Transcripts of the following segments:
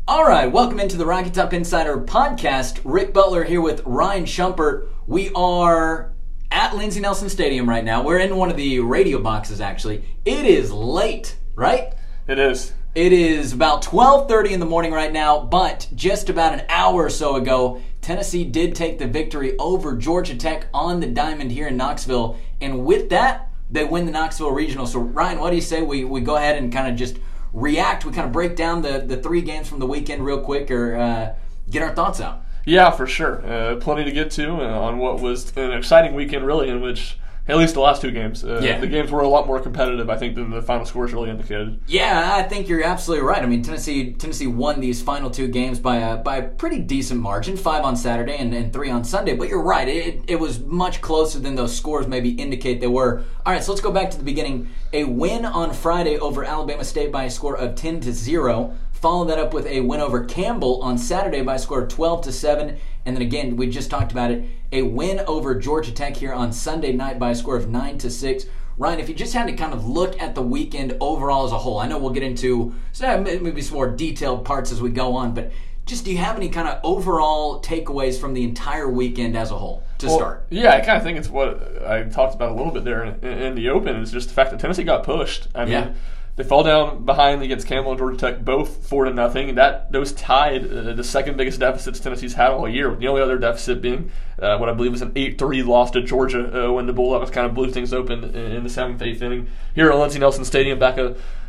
All right, welcome into the Rocky Top Insider podcast. Rick Butler here with Ryan Shumpert. We are at Lindsey Nelson Stadium right now. We're in one of the radio boxes, actually. It is late, right? It is. It is about 12:30 in the morning right now, but just about an hour or so ago, Tennessee did take the victory over Georgia Tech on the diamond here in Knoxville, and with that, they win the Knoxville Regional. So, Ryan, what do you say we go ahead and kind of just react? We kind of break down the three games from the weekend real quick, or get our thoughts out. Yeah, for sure. Plenty to get to on what was an exciting weekend, really, in which at least the last two games. The games were a lot more competitive, I think, than the final scores really indicated. Yeah, I think you're absolutely right. I mean, Tennessee won these final two games by a pretty decent margin, 5 on Saturday and 3 on Sunday. But you're right, it was much closer than those scores maybe indicate they were. All right, so let's go back to the beginning. A win on Friday over Alabama State by a score of 10-0. Follow that up with a win over Campbell on Saturday by a score of 12-7. And then again, we just talked about it, a win over Georgia Tech here on Sunday night by a score of 9-6. Ryan, if you just had to kind of look at the weekend overall as a whole, I know we'll get into maybe some more detailed parts as we go on, but just do you have any kind of overall takeaways from the entire weekend as a whole to start? Yeah, I kind of think it's what I talked about a little bit there in the open, is just the fact that Tennessee got pushed. I mean, they fall down behind against Campbell and Georgia Tech, both 4-0. Those tied the second biggest deficits Tennessee's had all year. The only other deficit being what I believe was an 8-3 loss to Georgia when the Bulldogs kind of blew things open in the 7th, 8th inning here at Lindsey Nelson Stadium back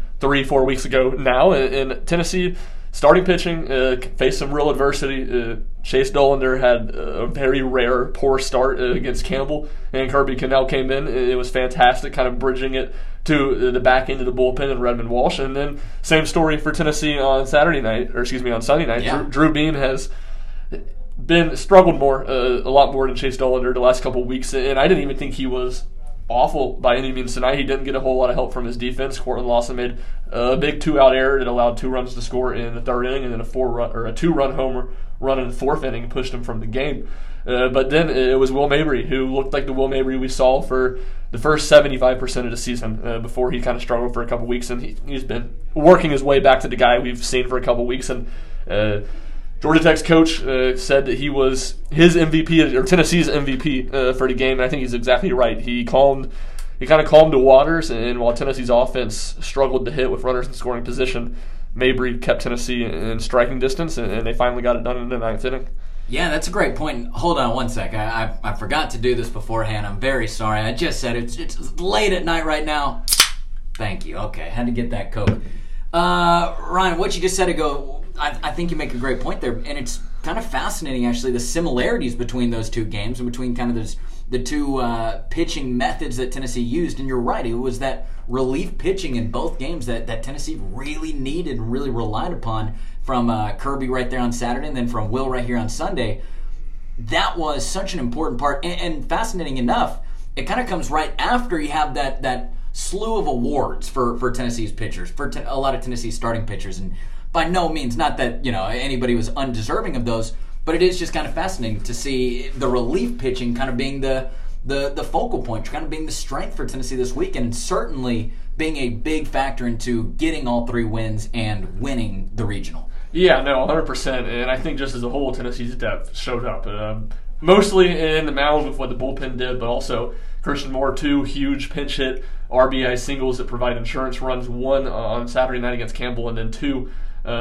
3-4 weeks ago now. And Tennessee starting pitching faced some real adversity. Chase Dollander had a very rare poor start against Campbell, and Kirby Cannell came in. It was fantastic, kind of bridging it to the back end of the bullpen and Redmond Walsh. And then same story for Tennessee on Sunday night. Yeah. Drew Beam has struggled a lot more than Chase Dollander the last couple of weeks, and I didn't even think he was awful by any means tonight. He didn't get a whole lot of help from his defense. Cortland Lawson made a big 2-out error that allowed 2 runs to score in the 3rd inning, and then a 2-run homer run in the 4th inning and pushed him from the game. But then it was Will Mabry, who looked like the Will Mabry we saw for the first 75% of the season before he kind of struggled for a couple weeks, and he's been working his way back to the guy we've seen for a couple weeks. And Georgia Tech's coach said that he was his MVP, or Tennessee's MVP for the game, and I think he's exactly right. He kind of calmed the waters, and while Tennessee's offense struggled to hit with runners in scoring position, Mabry kept Tennessee in striking distance, and they finally got it done in the 9th inning. Yeah, that's a great point. Hold on one sec. I forgot to do this beforehand. I'm very sorry. I just said it's late at night right now. Thank you. Okay, had to get that Coke. Ryan, what you just said ago, I think you make a great point there, and it's kind of fascinating, actually, the similarities between those two games and between kind of the two pitching methods that Tennessee used. And you're right, it was that relief pitching in both games that Tennessee really needed and really relied upon, from Kirby right there on Saturday and then from Will right here on Sunday. That was such an important part, and fascinating enough, it kind of comes right after you have that slew of awards for Tennessee's pitchers, for a lot of Tennessee's starting pitchers. And by no means, not that anybody was undeserving of those, but it is just kind of fascinating to see the relief pitching kind of being the focal point, kind of being the strength for Tennessee this weekend, and certainly being a big factor into getting all 3 wins and winning the regional. Yeah, no, 100%. And I think just as a whole, Tennessee's depth showed up. Mostly in the mound with what the bullpen did, but also Christian Moore, 2 huge pinch hit RBI singles that provide insurance runs, 1 on Saturday night against Campbell, and then 2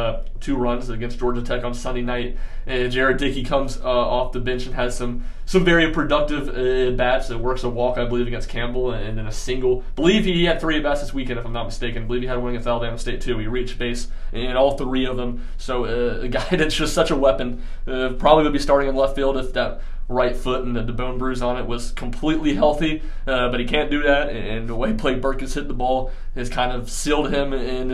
runs against Georgia Tech on Sunday night. And Jared Dickey comes off the bench and has some very productive bats. That works a walk, I believe, against Campbell, and then a single. I believe he had 3 at-bats this weekend, if I'm not mistaken. I believe he had one against Alabama State, too. He reached base in all 3 of them. So a guy that's just such a weapon. Probably would be starting in left field if that right foot and the bone bruise on it was completely healthy, but he can't do that. And the way Blake Burkus hit the ball has kind of sealed him into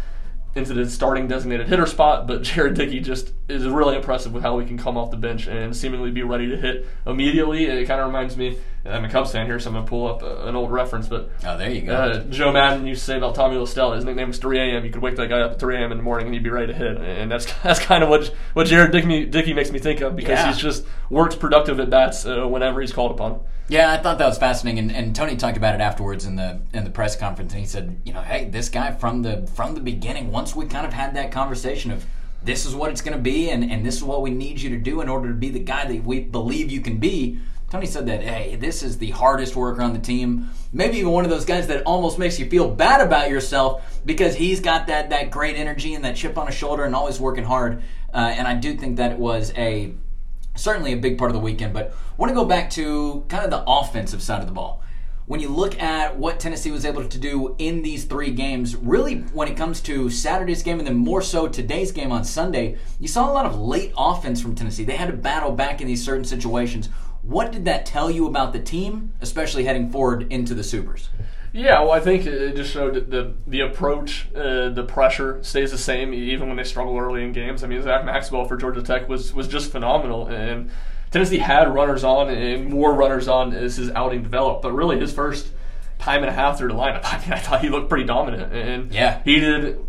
the starting designated hitter spot. But Jared Dickey just is really impressive with how he can come off the bench and seemingly be ready to hit immediately. It kind of reminds me, I'm a Cubs fan here, so I'm going to pull up an old reference, but there you go. Joe Madden used to say about Tommy LaStella, his nickname was 3 a.m. You could wake that guy up at 3 a.m. in the morning and he'd be ready to hit. And that's kind of what Jared Dickey makes me think of, because he's just works productive at bats whenever he's called upon. Yeah, I thought that was fascinating, and Tony talked about it afterwards in the press conference, and he said, hey, this guy from the beginning, once we kind of had that conversation of this is what it's going to be, and this is what we need you to do in order to be the guy that we believe you can be. Tony said that, hey, this is the hardest worker on the team. Maybe even one of those guys that almost makes you feel bad about yourself because he's got that great energy and that chip on his shoulder and always working hard. And I do think that it was certainly a big part of the weekend. But I want to go back to kind of the offensive side of the ball. When you look at what Tennessee was able to do in these 3 games, really when it comes to Saturday's game and then more so today's game on Sunday, you saw a lot of late offense from Tennessee. They had to battle back in these certain situations. What did that tell you about the team, especially heading forward into the Supers? Yeah, well, I think it just showed that the approach, the pressure stays the same even when they struggle early in games. I mean, Zach Maxwell for Georgia Tech was just phenomenal, and Tennessee had runners on and more runners on as his outing developed. But really, his first time and a half through the lineup, I mean, I thought he looked pretty dominant, and he did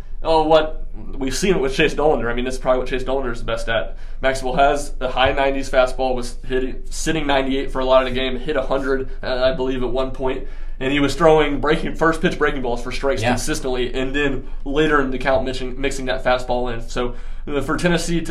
what we've seen it with Chase Dollander. I mean, this is probably what Chase Dollander is the best at. Maxwell has a high 90s fastball, was sitting 98 for a lot of the game, hit 100, I believe, at one point. And he was throwing first pitch breaking balls for strikes consistently, and then later in the count mixing that fastball in. So for Tennessee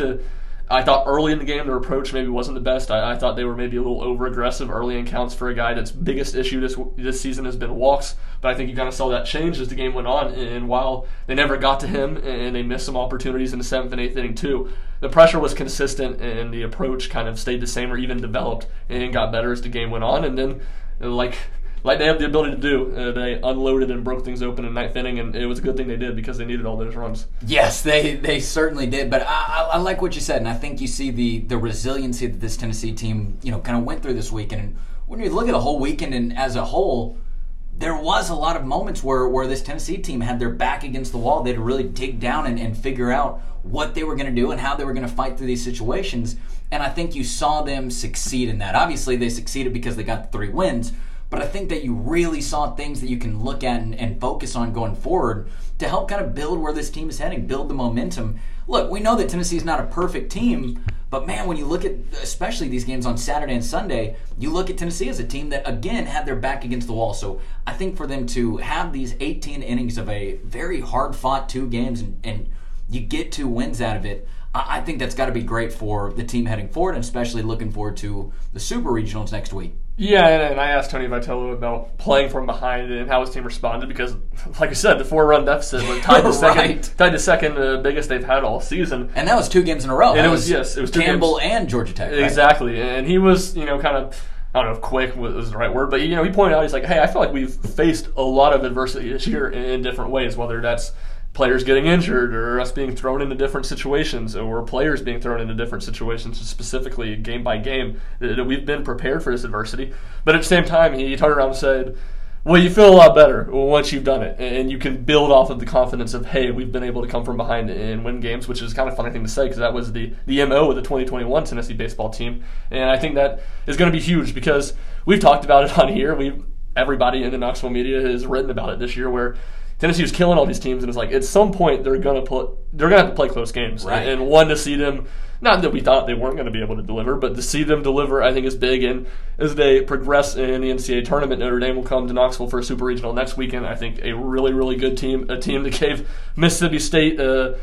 I thought early in the game their approach maybe wasn't the best. I thought they were maybe a little over-aggressive early in counts for a guy that's biggest issue this season has been walks. But I think you kind of saw that change as the game went on. And while they never got to him and they missed some opportunities in the 7th and 8th inning too, the pressure was consistent and the approach kind of stayed the same or even developed and got better as the game went on. And then like they have the ability to do. They unloaded and broke things open in the 9th inning, and it was a good thing they did because they needed all those runs. Yes, they certainly did. But I like what you said, and I think you see the resiliency that this Tennessee team kind of went through this weekend. And when you look at the whole weekend and as a whole, there was a lot of moments where this Tennessee team had their back against the wall. They had to really dig down and figure out what they were going to do and how they were going to fight through these situations. And I think you saw them succeed in that. Obviously, they succeeded because they got the 3 wins. But I think that you really saw things that you can look at and focus on going forward to help kind of build where this team is heading, build the momentum. Look, we know that Tennessee is not a perfect team, but man, when you look at especially these games on Saturday and Sunday, you look at Tennessee as a team that, again, had their back against the wall. So I think for them to have these 18 innings of a very hard-fought 2 games and you get 2 wins out of it, I think that's got to be great for the team heading forward, and especially looking forward to the Super Regionals next week. Yeah, and I asked Tony Vitello about playing from behind and how his team responded because, like I said, the 4-run deficit was tied to second biggest they've had all season. And that was 2 games in a row. And it was 2 Campbell games. And Georgia Tech. Right? Exactly, and he was, kind of, I don't know if quick was the right word, but he pointed out, he's like, hey, I feel like we've faced a lot of adversity this year in different ways, whether that's players getting injured or us being thrown into different situations or players being thrown into different situations, specifically game by game, that we've been prepared for this adversity. But at the same time, he turned around and said, well, you feel a lot better once you've done it, and you can build off of the confidence of, hey, we've been able to come from behind and win games, which is kind of a funny thing to say because that was the MO of the 2021 Tennessee baseball team. And I think that is going to be huge because we've talked about it on here. Everybody in the Knoxville media has written about it this year where Tennessee was killing all these teams, and it's like at some point they're gonna have to play close games, right? And one to see them, not that we thought they weren't going to be able to deliver, but to see them deliver, I think is big. And as they progress in the NCAA tournament, Notre Dame will come to Knoxville for a Super Regional next weekend. I think a really, really good team, a team that gave Mississippi State a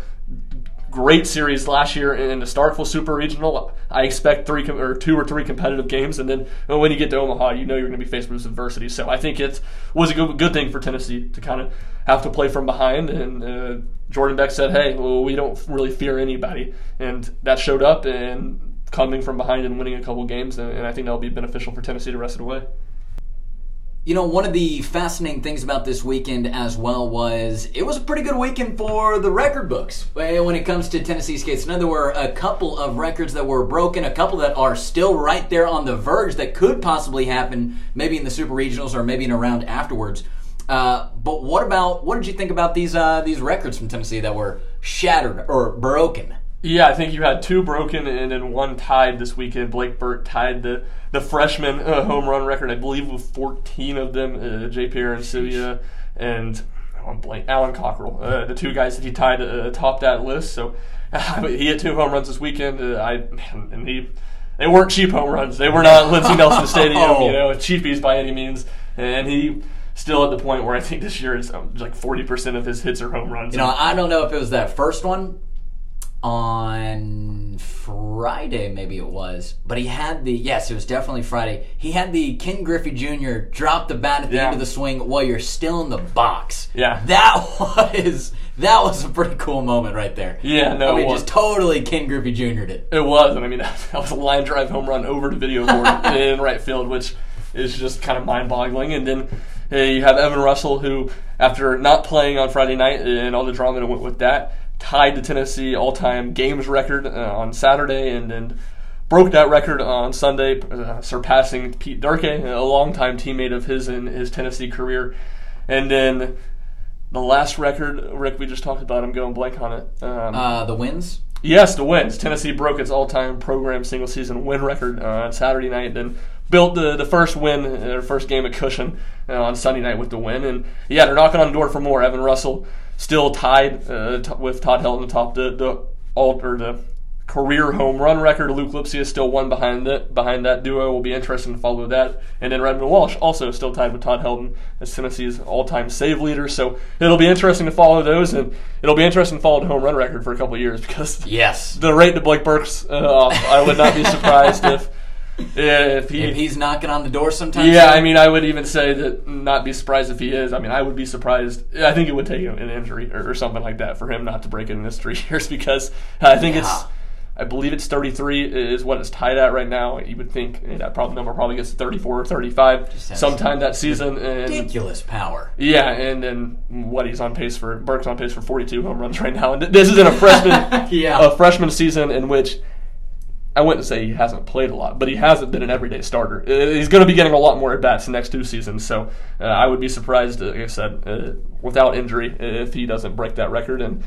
great series last year in the Starkville Super Regional. I expect 2 or 3 competitive games, and then when you get to Omaha, you're going to be faced with adversity. So I think it was a good thing for Tennessee to kind of have to play from behind, and Jordan Beck said, hey, well, we don't really fear anybody, and that showed up and coming from behind and winning a couple games, and I think that'll be beneficial for Tennessee the rest of the way. One of the fascinating things about this weekend as well was it was a pretty good weekend for the record books when it comes to Tennessee's case. There were a couple of records that were broken, a couple that are still right there on the verge that could possibly happen maybe in the Super Regionals or maybe in a round afterwards. But what did you think about these records from Tennessee that were shattered or broken? Yeah, I think you had 2 broken and then 1 tied this weekend. Blake Burt tied the freshman home run record, I believe, with 14 of them. J. Pierre and and Alan Cockrell, the 2 guys that he tied atop that list. So he hit 2 home runs this weekend. They weren't cheap home runs. They were not Lindsey Nelson Stadium, cheapies by any means. And he still at the point where I think this year is like 40% of his hits are home runs. I don't know if it was that first one. on Friday, maybe it was, but he had it was definitely Friday. He had the Ken Griffey Jr. drop the bat at the end of the swing while you're still in the box. Yeah. That was a pretty cool moment right there. Yeah, no, I mean, just totally Ken Griffey Jr.'d it. It was, and I mean, that was a line drive home run over the video board in right field, which is just kind of mind-boggling. And then you have Evan Russell, who, after not playing on Friday night and all the drama that went with that, tied the Tennessee all-time games record on Saturday, and then broke that record on Sunday, surpassing Pete Durke, a longtime teammate of his in his Tennessee career. And then the last record, Rick, we just talked about, I'm going blank on it. The wins? Yes, the wins. Tennessee broke its all-time program single-season win record on Saturday night, then built the first win, their first game at Cushion on Sunday night with the win. And yeah, they're knocking on the door for more. Evan Russell still tied with Todd Helton atop the career home run record. Luke Lipsy is still one behind that duo. Will be interesting to follow that. And then Redmond Walsh also still tied with Todd Helton as Tennessee's all-time save leader. So it'll be interesting to follow those, and it'll be interesting to follow the home run record for a couple of years, because the rate to Blake Burks off, I would not be surprised if he's knocking on the door sometime. Yeah, I mean, I would even say that not be surprised if he is. I mean, I would be surprised. I think it would take an injury or something like that for him not to break it in this 3 years, because I think I believe it's 33 is what it's tied at right now. You would think that number probably gets to 34 or 35 sometime that season. Ridiculous power. Yeah, and then Burke's on pace for 42 home runs right now. And this is in a freshman season in which I wouldn't say he hasn't played a lot, but he hasn't been an everyday starter. He's going to be getting a lot more at-bats the next 2 seasons, so I would be surprised, like I said, without injury, if he doesn't break that record. And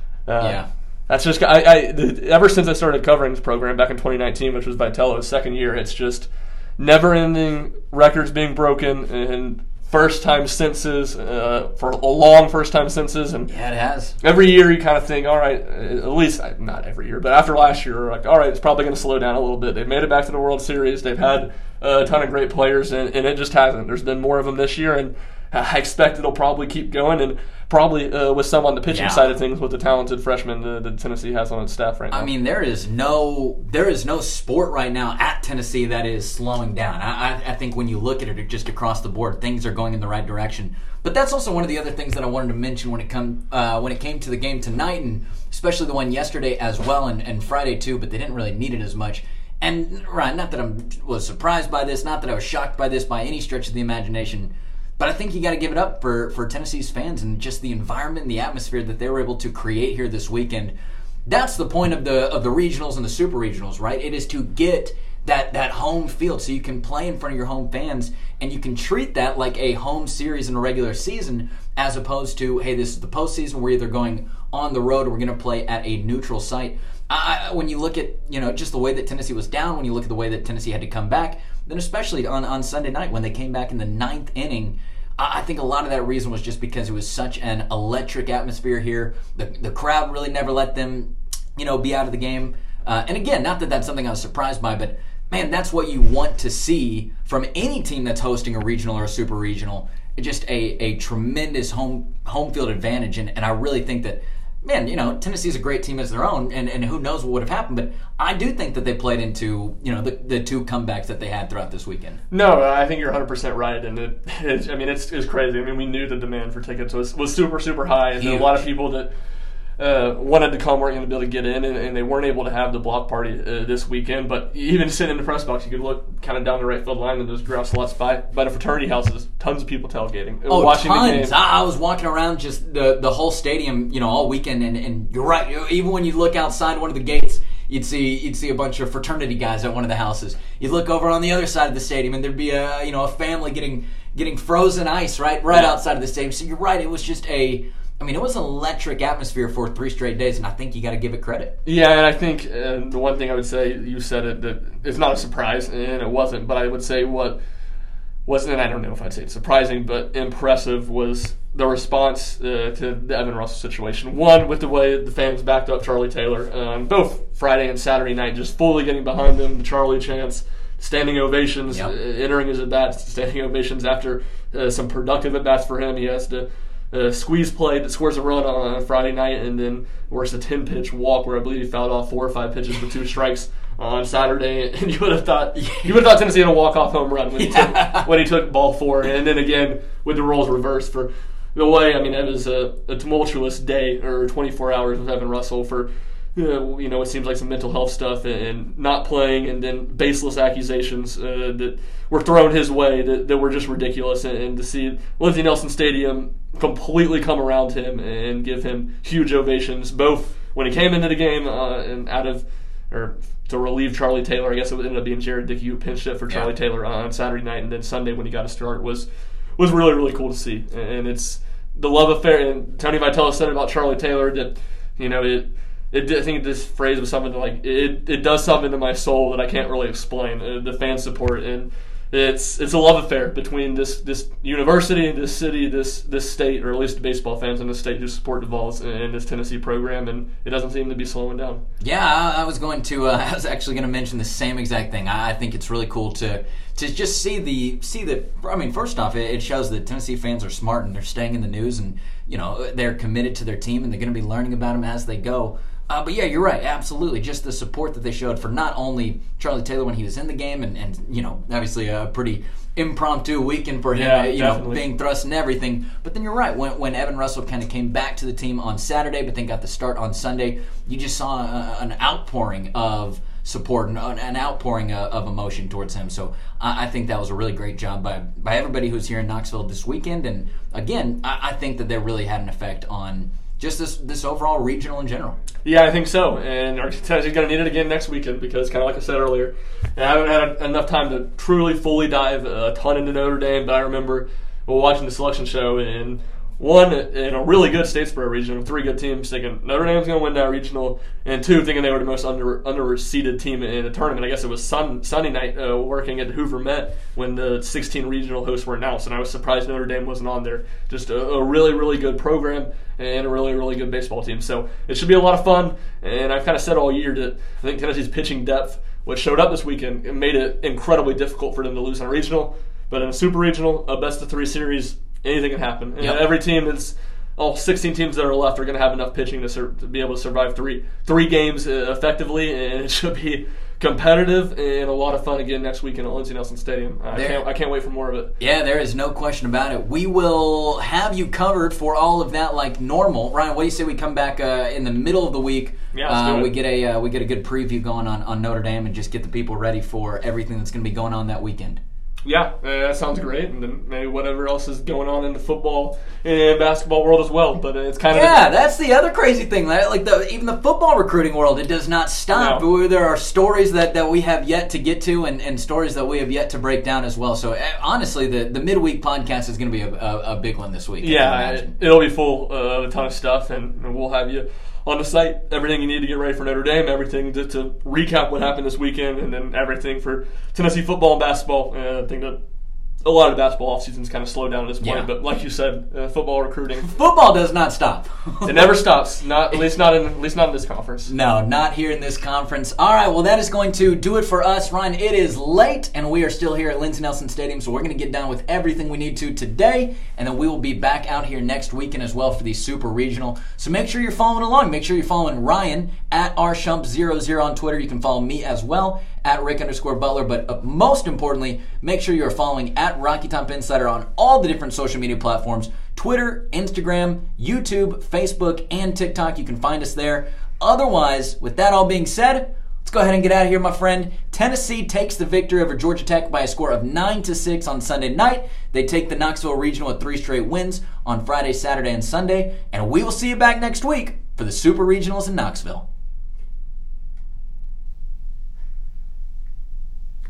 that's just ever since I started covering this program back in 2019, which was Vitello's second year, it's just never-ending records being broken and first-time senses for a long first-time senses. And yeah, it has. Every year you kind of think, all right, at least not every year, but after last year, like, all right, it's probably going to slow down a little bit. They've made it back to the World Series. They've had a ton of great players, and it just hasn't. There's been more of them this year, and I expect it'll probably keep going, and probably with some on the pitching side of things with the talented freshmen that Tennessee has on its staff right now. I mean, there is no sport right now at Tennessee that is slowing down. I think when you look at it just across the board, things are going in the right direction. But that's also one of the other things that I wanted to mention when it came to the game tonight, and especially the one yesterday as well, and Friday too, but they didn't really need it as much. And Ryan, not that I was surprised by this, not that I was shocked by this by any stretch of the imagination, but I think you got to give it up for Tennessee's fans and just the environment and the atmosphere that they were able to create here this weekend. That's the point of the regionals and the super regionals, right? It is to get that home field so you can play in front of your home fans, and you can treat that like a home series in a regular season, as opposed to, hey, this is the postseason, we're either going on the road or we're going to play at a neutral site. When you look at just the way that Tennessee was down, when you look at the way that Tennessee had to come back, then especially on Sunday night when they came back in the 9th inning, I think a lot of that reason was just because it was such an electric atmosphere here. The crowd really never let them, be out of the game. And again, not that that's something I was surprised by, but man, that's what you want to see from any team that's hosting a regional or a super regional. Just a tremendous home field advantage, and I really think that, man, Tennessee's a great team as their own, and who knows what would have happened, but I do think that they played into, the 2 comebacks that they had throughout this weekend. No, I think you're 100% right, and it's crazy. I mean, we knew the demand for tickets was super, super high, and a lot of people that wanted to come weren't going to be able to get in, and they weren't able to have the block party this weekend. But even sitting in the press box, you could look kind of down the right field line, and there's ground slots by the fraternity houses. Tons of people tailgating, watching tons. The game. I was walking around just the whole stadium, all weekend, and you're right. Even when you look outside one of the gates, you'd see a bunch of fraternity guys at one of the houses. You'd look over on the other side of the stadium, and there'd be a family getting frozen ice right outside of the stadium. So you're right. It was just it was an electric atmosphere for 3 straight days, and I think you got to give it credit. Yeah, and I think the one thing I would say, you said it, that it's not a surprise, and it wasn't, but I would say what wasn't, and I don't know if I'd say it's surprising, but impressive was the response to the Evan Russell situation. One, with the way the fans backed up Charlie Taylor on both Friday and Saturday night, just fully getting behind him, the Charlie chants, standing ovations, entering his at-bats, standing ovations after some productive at-bats for him. He has to squeeze play that scores a run on a Friday night, and then works a 10-pitch walk where I believe he fouled off 4 or 5 pitches with 2 strikes on Saturday, and you would have thought Tennessee had a walk-off home run when he took ball 4, and then again with the roles reversed for the way. I mean, it was a tumultuous day or 24 hours with Evan Russell for it seems like some mental health stuff and not playing, and then baseless accusations that were thrown his way that were just ridiculous, and to see Lindsey Nelson Stadium completely come around him and give him huge ovations, both when he came into the game and to relieve Charlie Taylor. I guess it ended up being Jared Dickey who pinched it for Charlie Taylor on Saturday night, and then Sunday when he got a start was really, really cool to see. And it's the love affair. And Tony Vitello said about Charlie Taylor that, I think this phrase was something like, it does something to my soul that I can't really explain, the fan support. And it's a love affair between this university, this city, this state, or at least baseball fans in this state who support the Vols and this Tennessee program, and it doesn't seem to be slowing down. Yeah, I was actually going to mention the same exact thing. I think it's really cool to just see the. I mean, first off, it shows that Tennessee fans are smart and they're staying in the news, and they're committed to their team and they're going to be learning about them as they go. But yeah, you're right, absolutely. Just the support that they showed for not only Charlie Taylor when he was in the game, and obviously a pretty impromptu weekend for him, being thrust and everything. But then you're right, when Evan Russell kind of came back to the team on Saturday, but then got the start on Sunday, you just saw an outpouring of support and an outpouring of emotion towards him. So I think that was a really great job by everybody who's here in Knoxville this weekend. And again, I think that they really had an effect on just this overall regional in general. Yeah, I think so. And Tennessee's going to need it again next weekend because, kind of like I said earlier, I haven't had enough time to truly fully dive a ton into Notre Dame, but I remember watching the selection show and one, in a really good Statesboro region with 3 good teams, thinking Notre Dame's going to win that regional, and 2, thinking they were the most under-seeded team in the tournament. I guess it was Sunday night working at the Hoover Met when the 16 regional hosts were announced, and I was surprised Notre Dame wasn't on there. Just a really, really good program and a really, really good baseball team. So it should be a lot of fun, and I've kind of said all year that I think Tennessee's pitching depth, which showed up this weekend, it made it incredibly difficult for them to lose on a regional. But in a super regional, a best-of-3 series, anything can happen. And every team all 16 teams that are left are going to have enough pitching to be able to survive three games effectively, and it should be competitive and a lot of fun again next weekend at Lindsey Nelson Stadium. I can't wait for more of it. Yeah, there is no question about it. We will have you covered for all of that like normal. Ryan, what do you say we come back in the middle of the week? Yeah, let's do it. We get a good preview going on Notre Dame and just get the people ready for everything that's going to be going on that weekend. Yeah, that sounds great, and then maybe whatever else is going on in the football and basketball world as well. But it's kind of that's the other crazy thing. Like even the football recruiting world, it does not stop. No. There are stories that we have yet to get to, and stories that we have yet to break down as well. So honestly, the midweek podcast is going to be a big one this week. Yeah, it'll be full of a ton of stuff, and we'll have you on the site, everything you need to get ready for Notre Dame, everything to recap what happened this weekend, and then everything for Tennessee football and basketball. I think that a lot of the basketball offseason's kind of slowed down at this point, but like you said, football recruiting. Football does not stop. It never stops. At least not in this conference. No, not here in this conference. All right, well, that is going to do it for us. Ryan, it is late, and we are still here at Lindsey Nelson Stadium, so we're going to get done with everything we need to today, and then we will be back out here next weekend as well for the Super Regional. So make sure you're following along. Make sure you're following Ryan at rshump00 on Twitter. You can follow me as well at Rick_Butler, but most importantly, make sure you are following at Rocky Top Insider on all the different social media platforms, Twitter, Instagram, YouTube, Facebook, and TikTok. You can find us there. Otherwise, with that all being said, let's go ahead and get out of here, my friend. Tennessee takes the victory over Georgia Tech by a score of 9-6 on Sunday night. They take the Knoxville Regional with 3 straight wins on Friday, Saturday, and Sunday, and we will see you back next week for the Super Regionals in Knoxville.